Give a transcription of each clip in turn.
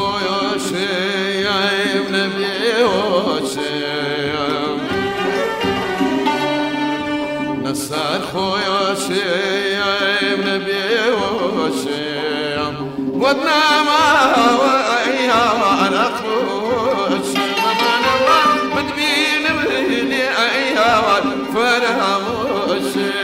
خویشیم نبیوشیم نسر خویشیم نبیوشیم ودنام وإيانا خوشیم بدبین بینی ایوان فراموشیم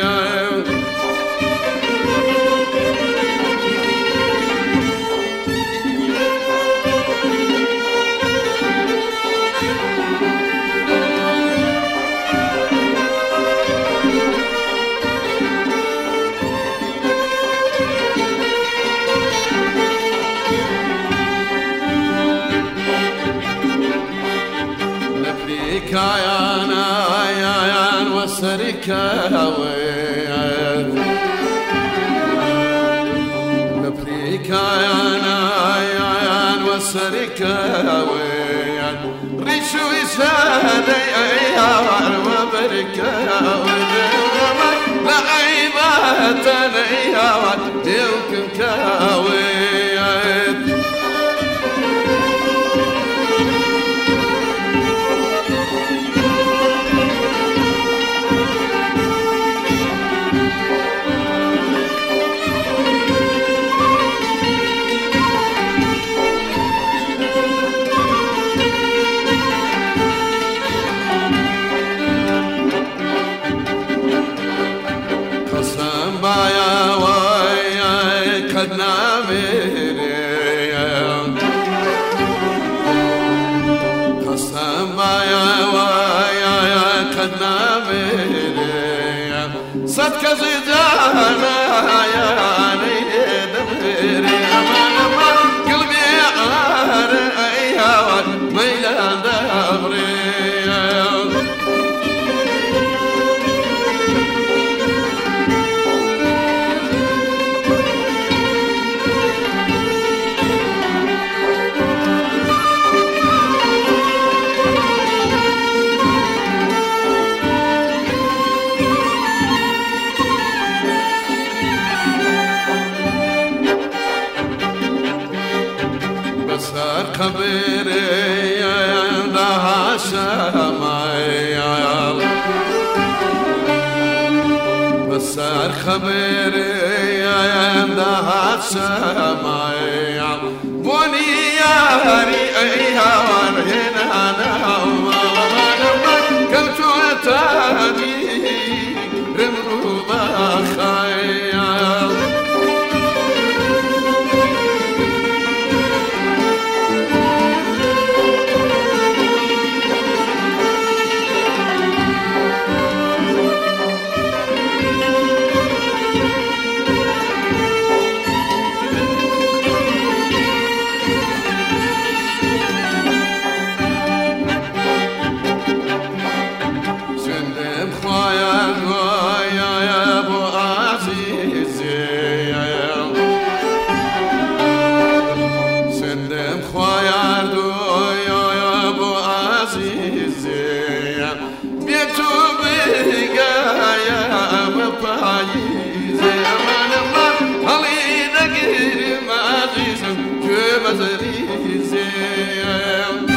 كيان وسركاوين نبري كيان وسركاوين ريشو يسالي ايار وبركاوين لا عيبات ايار ديوكم كاوين بايا ويا كدنا ميريم قسم بايا ويا كدنا ميريم صدق زيدانا يا نيد ميريم قلبي عاريا ميلان دبريم خبري لها شمايل بسر خبري لها شمايل بني ياري ايهان هنا نوما كنت تاني رمرو بخيال Alina girmez izim, gömez izim